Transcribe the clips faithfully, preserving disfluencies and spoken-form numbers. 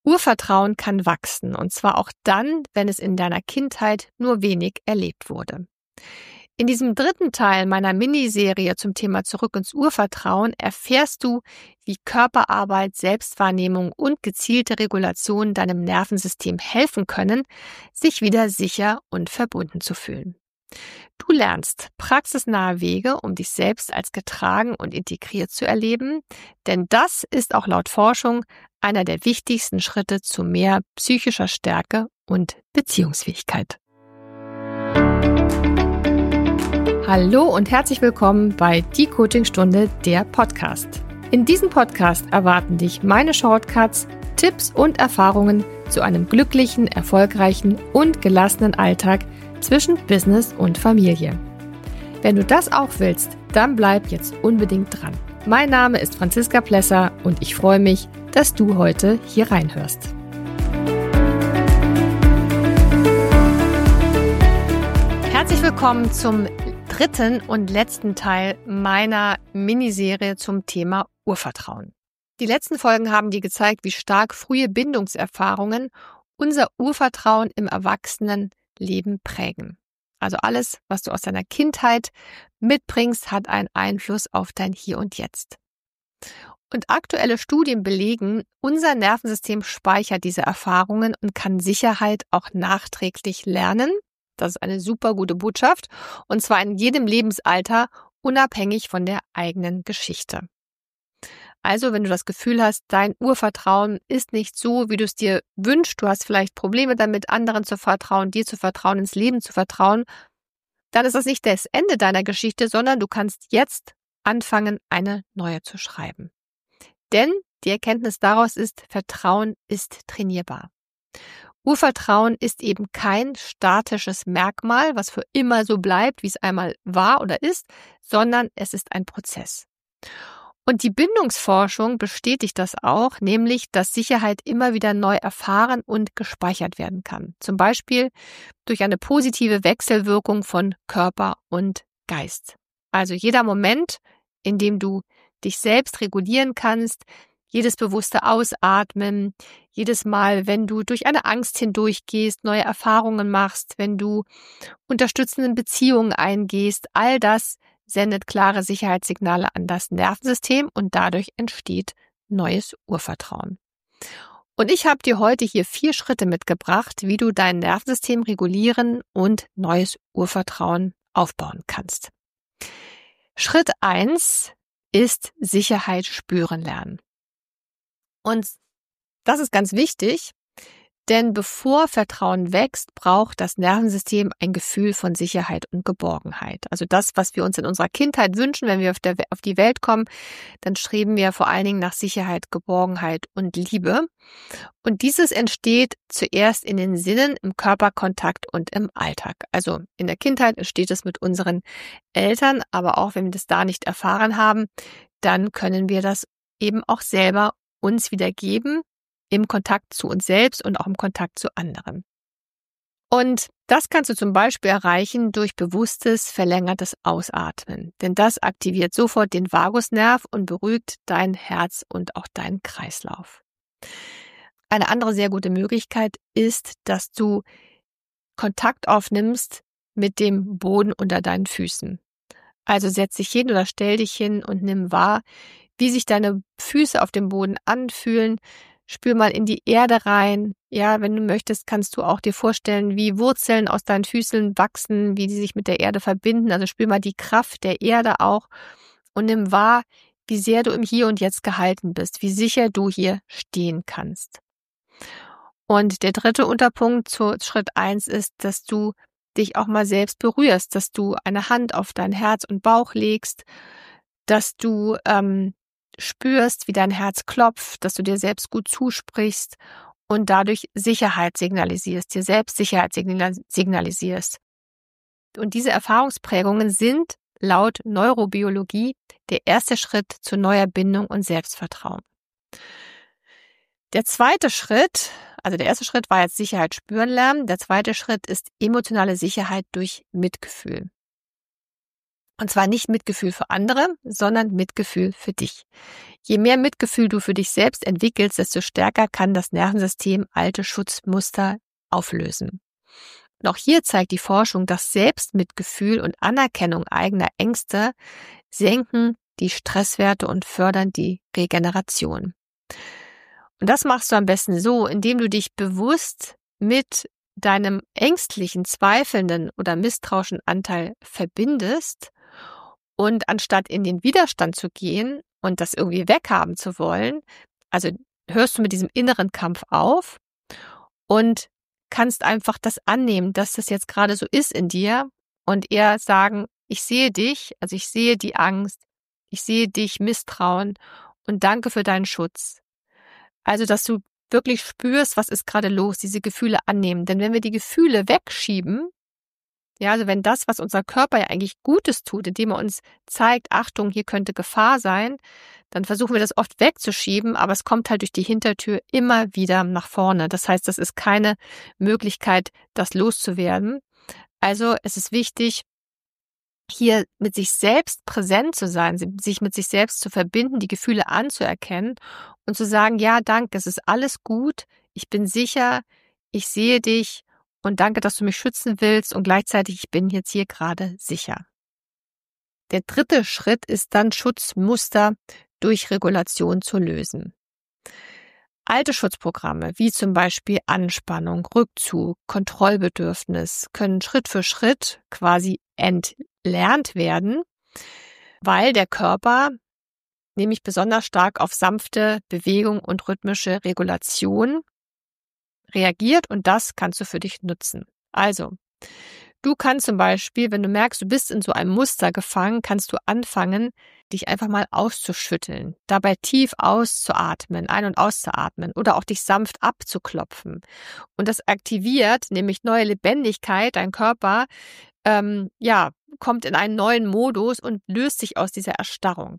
Urvertrauen kann wachsen, und zwar auch dann, wenn es in deiner Kindheit nur wenig erlebt wurde. In diesem dritten Teil meiner Miniserie zum Thema Zurück ins Urvertrauen erfährst du, wie Körperarbeit, Selbstwahrnehmung und gezielte Regulation deinem Nervensystem helfen können, sich wieder sicher und verbunden zu fühlen. Du lernst praxisnahe Wege, um dich selbst als getragen und integriert zu erleben, denn das ist auch laut Forschung einer der wichtigsten Schritte zu mehr psychischer Stärke und Beziehungsfähigkeit. Hallo und herzlich willkommen bei Die Coachingstunde, der Podcast. In diesem Podcast erwarten dich meine Shortcuts, Tipps und Erfahrungen zu einem glücklichen, erfolgreichen und gelassenen Alltag zwischen Business und Familie. Wenn du das auch willst, dann bleib jetzt unbedingt dran. Mein Name ist Franziska Plesser und ich freue mich, dass du heute hier reinhörst. Herzlich willkommen zum dritten und letzten Teil meiner Miniserie zum Thema Urvertrauen. Die letzten Folgen haben dir gezeigt, wie stark frühe Bindungserfahrungen unser Urvertrauen im Erwachsenenleben prägen. Also alles, was du aus deiner Kindheit mitbringst, hat einen Einfluss auf dein Hier und Jetzt. Und aktuelle Studien belegen, unser Nervensystem speichert diese Erfahrungen und kann Sicherheit auch nachträglich lernen. Das ist eine super gute Botschaft, und zwar in jedem Lebensalter, unabhängig von der eigenen Geschichte. Also, wenn du das Gefühl hast, dein Urvertrauen ist nicht so, wie du es dir wünschst, du hast vielleicht Probleme damit, anderen zu vertrauen, dir zu vertrauen, ins Leben zu vertrauen, dann ist das nicht das Ende deiner Geschichte, sondern du kannst jetzt anfangen, eine neue zu schreiben. Denn die Erkenntnis daraus ist, Vertrauen ist trainierbar. Urvertrauen ist eben kein statisches Merkmal, was für immer so bleibt, wie es einmal war oder ist, sondern es ist ein Prozess. Und die Bindungsforschung bestätigt das auch, nämlich, dass Sicherheit immer wieder neu erfahren und gespeichert werden kann. Zum Beispiel durch eine positive Wechselwirkung von Körper und Geist. Also jeder Moment, in dem du dich selbst regulieren kannst, jedes bewusste Ausatmen, jedes Mal, wenn du durch eine Angst hindurchgehst, neue Erfahrungen machst, wenn du unterstützende Beziehungen eingehst, all das sendet klare Sicherheitssignale an das Nervensystem und dadurch entsteht neues Urvertrauen. Und ich habe dir heute hier vier Schritte mitgebracht, wie du dein Nervensystem regulieren und neues Urvertrauen aufbauen kannst. Schritt eins ist Sicherheit spüren lernen. Und das ist ganz wichtig, denn bevor Vertrauen wächst, braucht das Nervensystem ein Gefühl von Sicherheit und Geborgenheit. Also das, was wir uns in unserer Kindheit wünschen, wenn wir auf, der, auf die Welt kommen, dann streben wir vor allen Dingen nach Sicherheit, Geborgenheit und Liebe. Und dieses entsteht zuerst in den Sinnen, im Körperkontakt und im Alltag. Also in der Kindheit entsteht es mit unseren Eltern, aber auch wenn wir das da nicht erfahren haben, dann können wir das eben auch selber uns wieder geben, im Kontakt zu uns selbst und auch im Kontakt zu anderen. Und das kannst du zum Beispiel erreichen durch bewusstes, verlängertes Ausatmen. Denn das aktiviert sofort den Vagusnerv und beruhigt dein Herz und auch deinen Kreislauf. Eine andere sehr gute Möglichkeit ist, dass du Kontakt aufnimmst mit dem Boden unter deinen Füßen. Also setz dich hin oder stell dich hin und nimm wahr, wie sich deine Füße auf dem Boden anfühlen. Spür mal in die Erde rein. Ja, wenn du möchtest, kannst du auch dir vorstellen, wie Wurzeln aus deinen Füßen wachsen, wie die sich mit der Erde verbinden. Also spür mal die Kraft der Erde auch und nimm wahr, wie sehr du im Hier und Jetzt gehalten bist, wie sicher du hier stehen kannst. Und der dritte Unterpunkt zu Schritt eins ist, dass du dich auch mal selbst berührst, dass du eine Hand auf dein Herz und Bauch legst, dass du ähm, spürst, wie dein Herz klopft, dass du dir selbst gut zusprichst und dadurch Sicherheit signalisierst, dir selbst Sicherheit signalisierst. Und diese Erfahrungsprägungen sind laut Neurobiologie der erste Schritt zu neuer Bindung und Selbstvertrauen. Der zweite Schritt, also der erste Schritt war jetzt Sicherheit spüren lernen, der zweite Schritt ist emotionale Sicherheit durch Mitgefühl. Und zwar nicht Mitgefühl für andere, sondern Mitgefühl für dich. Je mehr Mitgefühl du für dich selbst entwickelst, desto stärker kann das Nervensystem alte Schutzmuster auflösen. Und auch hier zeigt die Forschung, dass Selbstmitgefühl und Anerkennung eigener Ängste senken die Stresswerte und fördern die Regeneration. Und das machst du am besten so, indem du dich bewusst mit deinem ängstlichen, zweifelnden oder misstrauischen Anteil verbindest und anstatt in den Widerstand zu gehen und das irgendwie weghaben zu wollen, also hörst du mit diesem inneren Kampf auf und kannst einfach das annehmen, dass das jetzt gerade so ist in dir und eher sagen, ich sehe dich, also ich sehe die Angst, ich sehe dich Misstrauen und danke für deinen Schutz. Also, dass du wirklich spürst, was ist gerade los, diese Gefühle annehmen. Denn wenn wir die Gefühle wegschieben, ja, also wenn das, was unser Körper ja eigentlich Gutes tut, indem er uns zeigt, Achtung, hier könnte Gefahr sein, dann versuchen wir das oft wegzuschieben, aber es kommt halt durch die Hintertür immer wieder nach vorne. Das heißt, das ist keine Möglichkeit, das loszuwerden. Also es ist wichtig, hier mit sich selbst präsent zu sein, sich mit sich selbst zu verbinden, die Gefühle anzuerkennen und zu sagen, ja, danke, es ist alles gut, ich bin sicher, ich sehe dich und danke, dass du mich schützen willst und gleichzeitig, ich bin jetzt hier gerade sicher. Der dritte Schritt ist dann, Schutzmuster durch Regulation zu lösen. Alte Schutzprogramme, wie zum Beispiel Anspannung, Rückzug, Kontrollbedürfnis, können Schritt für Schritt quasi entlernt werden, weil der Körper nämlich besonders stark auf sanfte Bewegung und rhythmische Regulation reagiert und das kannst du für dich nutzen. Also, du kannst zum Beispiel, wenn du merkst, du bist in so einem Muster gefangen, kannst du anfangen, dich einfach mal auszuschütteln, dabei tief auszuatmen, ein- und auszuatmen oder auch dich sanft abzuklopfen. Und das aktiviert nämlich neue Lebendigkeit, dein Körper ähm, ja, kommt in einen neuen Modus und löst sich aus dieser Erstarrung.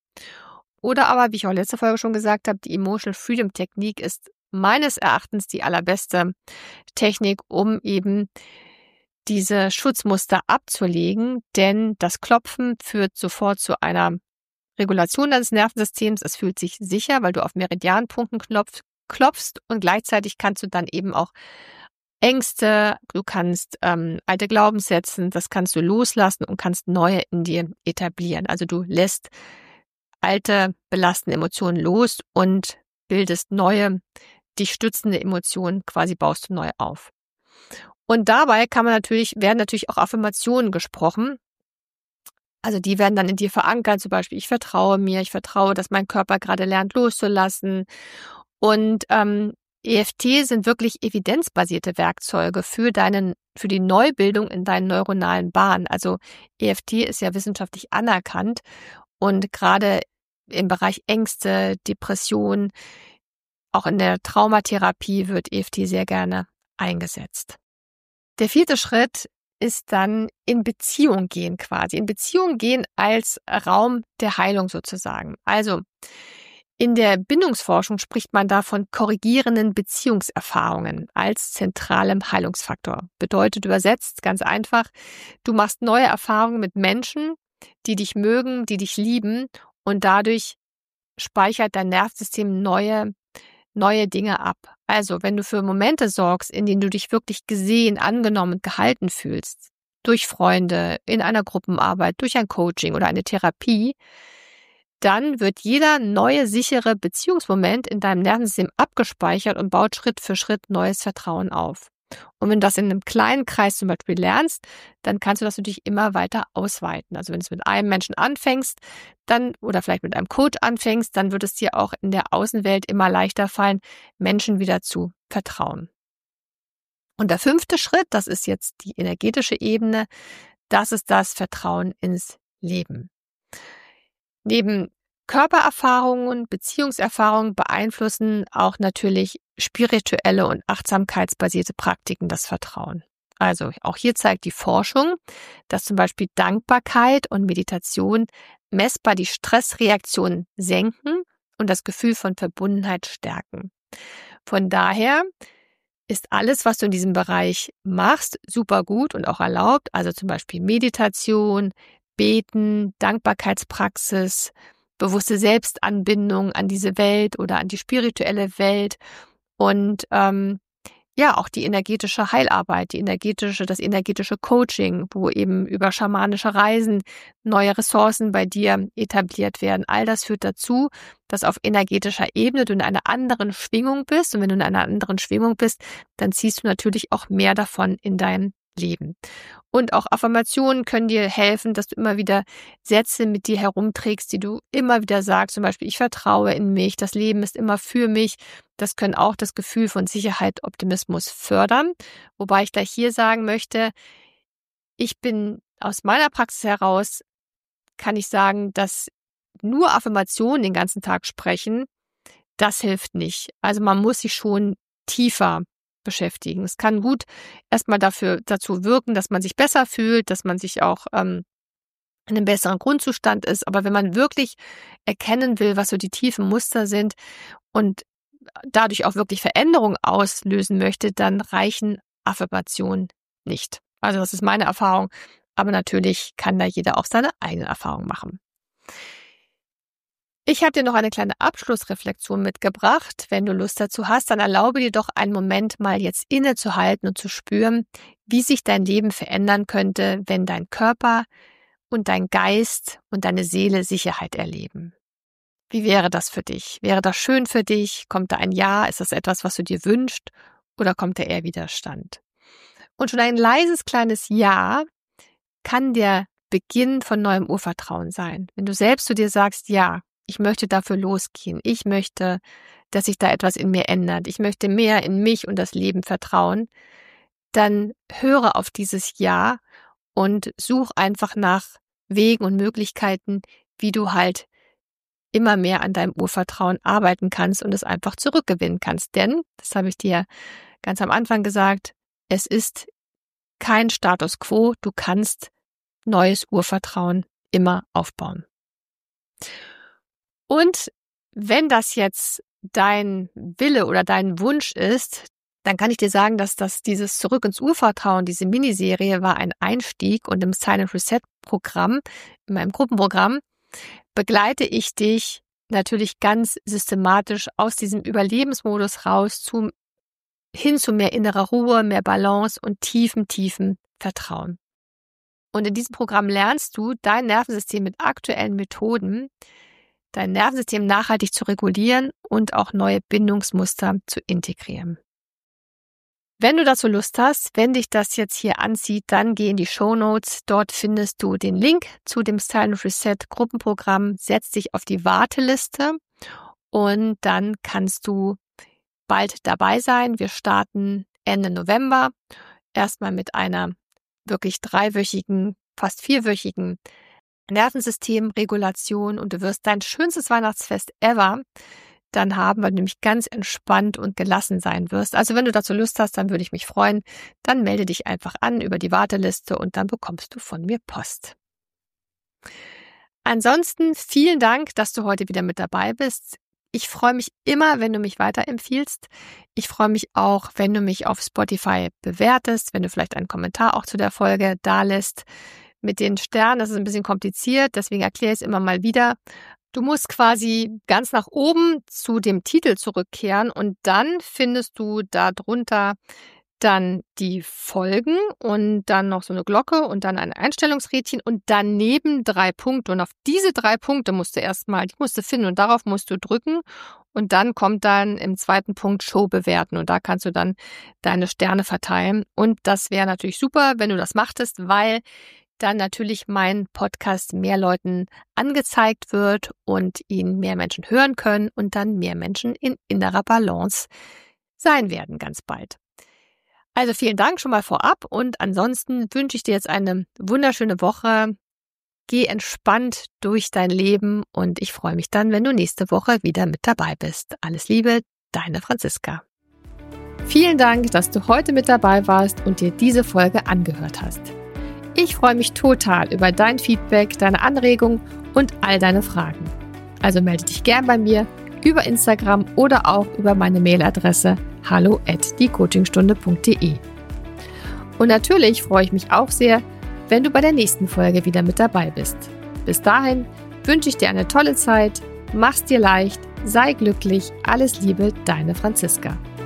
Oder aber, wie ich auch letzte Folge schon gesagt habe, die Emotional Freedom Technik ist meines Erachtens die allerbeste Technik, um eben diese Schutzmuster abzulegen, denn das Klopfen führt sofort zu einer Regulation deines Nervensystems. Es fühlt sich sicher, weil du auf Meridianpunkten klopf, klopfst und gleichzeitig kannst du dann eben auch Ängste, du kannst ähm, alte Glaubenssätze, das kannst du loslassen und kannst neue in dir etablieren. Also du lässt alte belastende Emotionen los und bildest neue, dich stützende Emotionen, quasi baust du neu auf. Und dabei kann man natürlich, werden natürlich auch Affirmationen gesprochen. Also die werden dann in dir verankert, zum Beispiel, ich vertraue mir, ich vertraue, dass mein Körper gerade lernt loszulassen. Und ähm, E F T sind wirklich evidenzbasierte Werkzeuge für deinen, für die Neubildung in deinen neuronalen Bahnen. Also E F T ist ja wissenschaftlich anerkannt und gerade im Bereich Ängste, Depression, auch in der Traumatherapie wird E F T sehr gerne eingesetzt. Der vierte Schritt ist dann in Beziehung gehen quasi. In Beziehung gehen als Raum der Heilung sozusagen. Also in der Bindungsforschung spricht man da von korrigierenden Beziehungserfahrungen als zentralem Heilungsfaktor. Bedeutet übersetzt ganz einfach, du machst neue Erfahrungen mit Menschen, die dich mögen, die dich lieben und dadurch speichert dein Nervensystem neue neue Dinge ab. Also, wenn du für Momente sorgst, in denen du dich wirklich gesehen, angenommen und gehalten fühlst, durch Freunde, in einer Gruppenarbeit, durch ein Coaching oder eine Therapie, dann wird jeder neue, sichere Beziehungsmoment in deinem Nervensystem abgespeichert und baut Schritt für Schritt neues Vertrauen auf. Und wenn du das in einem kleinen Kreis zum Beispiel lernst, dann kannst du das natürlich immer weiter ausweiten. Also wenn du es mit einem Menschen anfängst, dann oder vielleicht mit einem Coach anfängst, dann wird es dir auch in der Außenwelt immer leichter fallen, Menschen wieder zu vertrauen. Und der fünfte Schritt, das ist jetzt die energetische Ebene, das ist das Vertrauen ins Leben. Neben Körpererfahrungen, Beziehungserfahrungen beeinflussen auch natürlich spirituelle und achtsamkeitsbasierte Praktiken das Vertrauen. Also auch hier zeigt die Forschung, dass zum Beispiel Dankbarkeit und Meditation messbar die Stressreaktion senken und das Gefühl von Verbundenheit stärken. Von daher ist alles, was du in diesem Bereich machst, super gut und auch erlaubt. Also zum Beispiel Meditation, Beten, Dankbarkeitspraxis, bewusste Selbstanbindung an diese Welt oder an die spirituelle Welt und ähm, ja, auch die energetische Heilarbeit, die energetische, das energetische Coaching, wo eben über schamanische Reisen neue Ressourcen bei dir etabliert werden. All das führt dazu, dass auf energetischer Ebene du in einer anderen Schwingung bist. Und wenn du in einer anderen Schwingung bist, dann ziehst du natürlich auch mehr davon in dein Leben. Und auch Affirmationen können dir helfen, dass du immer wieder Sätze mit dir herumträgst, die du immer wieder sagst. Zum Beispiel, ich vertraue in mich, das Leben ist immer für mich. Das können auch das Gefühl von Sicherheit, Optimismus fördern. Wobei ich gleich hier sagen möchte, ich bin aus meiner Praxis heraus, kann ich sagen, dass nur Affirmationen den ganzen Tag sprechen, das hilft nicht. Also man muss sich schon tiefer beschäftigen. Es kann gut erstmal dafür dazu wirken, dass man sich besser fühlt, dass man sich auch ähm, in einem besseren Grundzustand ist. Aber wenn man wirklich erkennen will, was so die tiefen Muster sind und dadurch auch wirklich Veränderungen auslösen möchte, dann reichen Affirmationen nicht. Also das ist meine Erfahrung. Aber natürlich kann da jeder auch seine eigene Erfahrung machen. Ich habe dir noch eine kleine Abschlussreflexion mitgebracht. Wenn du Lust dazu hast, dann erlaube dir doch einen Moment mal jetzt innezuhalten und zu spüren, wie sich dein Leben verändern könnte, wenn dein Körper und dein Geist und deine Seele Sicherheit erleben. Wie wäre das für dich? Wäre das schön für dich? Kommt da ein Ja? Ist das etwas, was du dir wünschst? Oder kommt da eher Widerstand? Und schon ein leises kleines Ja kann der Beginn von neuem Urvertrauen sein. Wenn du selbst zu dir sagst, ja, ich möchte dafür losgehen. Ich möchte, dass sich da etwas in mir ändert. Ich möchte mehr in mich und das Leben vertrauen. Dann höre auf dieses Ja und such einfach nach Wegen und Möglichkeiten, wie du halt immer mehr an deinem Urvertrauen arbeiten kannst und es einfach zurückgewinnen kannst. Denn, das habe ich dir ganz am Anfang gesagt, es ist kein Status quo. Du kannst neues Urvertrauen immer aufbauen. Und wenn das jetzt dein Wille oder dein Wunsch ist, dann kann ich dir sagen, dass das dieses Zurück ins Urvertrauen, diese Miniserie war ein Einstieg und im Silent Reset Programm, in meinem Gruppenprogramm, begleite ich dich natürlich ganz systematisch aus diesem Überlebensmodus raus zum, hin zu mehr innerer Ruhe, mehr Balance und tiefen, tiefen Vertrauen. Und in diesem Programm lernst du, dein Nervensystem mit aktuellen Methoden, dein Nervensystem nachhaltig zu regulieren und auch neue Bindungsmuster zu integrieren. Wenn du dazu Lust hast, wenn dich das jetzt hier anzieht, dann geh in die Shownotes. Dort findest du den Link zu dem Silent Reset Gruppenprogramm. Setz dich auf die Warteliste und dann kannst du bald dabei sein. Wir starten Ende November erstmal mit einer wirklich dreiwöchigen, fast vierwöchigen Nervensystemregulation und du wirst dein schönstes Weihnachtsfest ever dann haben, weil du nämlich ganz entspannt und gelassen sein wirst. Also wenn du dazu Lust hast, dann würde ich mich freuen. Dann melde dich einfach an über die Warteliste und dann bekommst du von mir Post. Ansonsten vielen Dank, dass du heute wieder mit dabei bist. Ich freue mich immer, wenn du mich weiterempfiehlst. Ich freue mich auch, wenn du mich auf Spotify bewertest, wenn du vielleicht einen Kommentar auch zu der Folge da lässt. Mit den Sternen, das ist ein bisschen kompliziert, deswegen erkläre ich es immer mal wieder. Du musst quasi ganz nach oben zu dem Titel zurückkehren und dann findest du da drunter dann die Folgen und dann noch so eine Glocke und dann ein Einstellungsrädchen und daneben drei Punkte. Und auf diese drei Punkte musst du erstmal, die musst du finden und darauf musst du drücken. Und dann kommt dann im zweiten Punkt Show bewerten und da kannst du dann deine Sterne verteilen. Und das wäre natürlich super, wenn du das machtest, weil dann natürlich mein Podcast mehr Leuten angezeigt wird und ihn mehr Menschen hören können und dann mehr Menschen in innerer Balance sein werden ganz bald. Also vielen Dank schon mal vorab und ansonsten wünsche ich dir jetzt eine wunderschöne Woche. Geh entspannt durch dein Leben und ich freue mich dann, wenn du nächste Woche wieder mit dabei bist. Alles Liebe, deine Franziska. Vielen Dank, dass du heute mit dabei warst und dir diese Folge angehört hast. Ich freue mich total über dein Feedback, deine Anregungen und all deine Fragen. Also melde dich gern bei mir über Instagram oder auch über meine Mailadresse hallo at die coachingstunde punkt de. Und natürlich freue ich mich auch sehr wenn du bei der nächsten Folge wieder mit dabei bist. Bis dahin wünsche ich dir eine tolle Zeit, mach's dir leicht, sei glücklich, alles Liebe, deine Franziska.